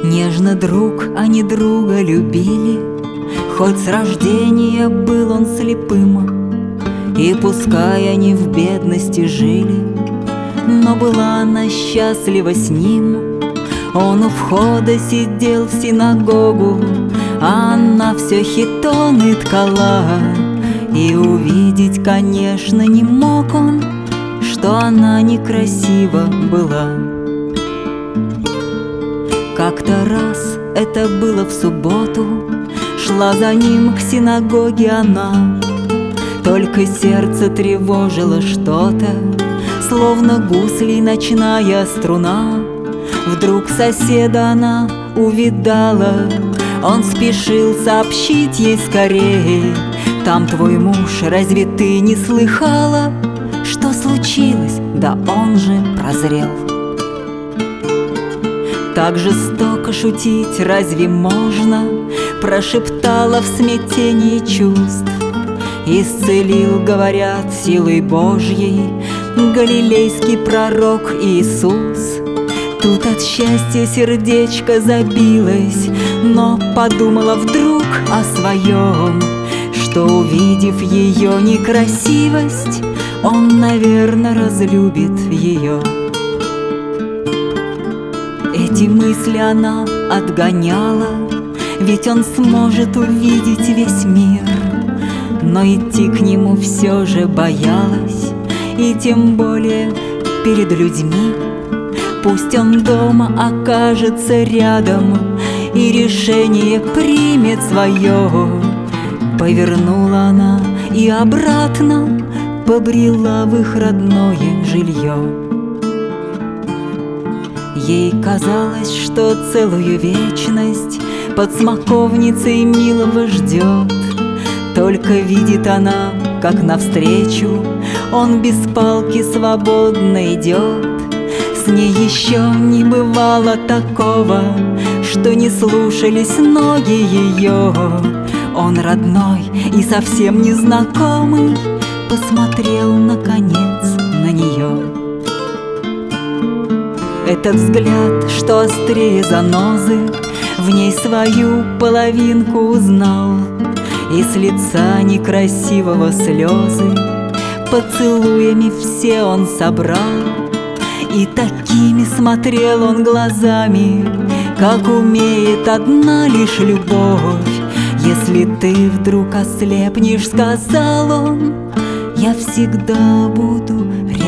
Нежно друг, они друга любили, хоть с рождения был он слепым. И пускай они в бедности жили, но была она счастлива с ним. Он у входа сидел в синагогу, а она все хитоны ткала. И увидеть, конечно, не мог он, что она некрасива была. Как-то раз, это было в субботу, шла за ним к синагоге она. Только сердце тревожило что-то, словно гуслей ночная струна. Вдруг соседа она увидала, он спешил сообщить ей скорее: там твой муж, разве ты не слыхала, что случилось? Да он же прозрел. Так жестоко шутить разве можно? Прошептала в смятении чувств. Исцелил, говорят, силой Божьей галилейский пророк Иисус. Тут от счастья сердечко забилось, но подумала вдруг о своем, что, увидев ее некрасивость, он, наверное, разлюбит ее. Эти мысли она отгоняла, ведь он сможет увидеть весь мир. Но идти к нему все же боялась, и тем более перед людьми. Пусть он дома окажется рядом и решение примет свое. Повернула она и обратно побрела в их родное жилье. Ей казалось, что целую вечность под смоковницей милого ждет. Только видит она, как навстречу он без палки свободно идет. С ней еще не бывало такого, что не слушались ноги ее. Он родной и совсем незнакомый посмотрел наконец на нее. Этот взгляд, что острее занозы, в ней свою половинку узнал. И с лица некрасивого слезы поцелуями все он собрал. И такими смотрел он глазами, как умеет одна лишь любовь. Если ты вдруг ослепнешь, сказал он, я всегда буду рядом.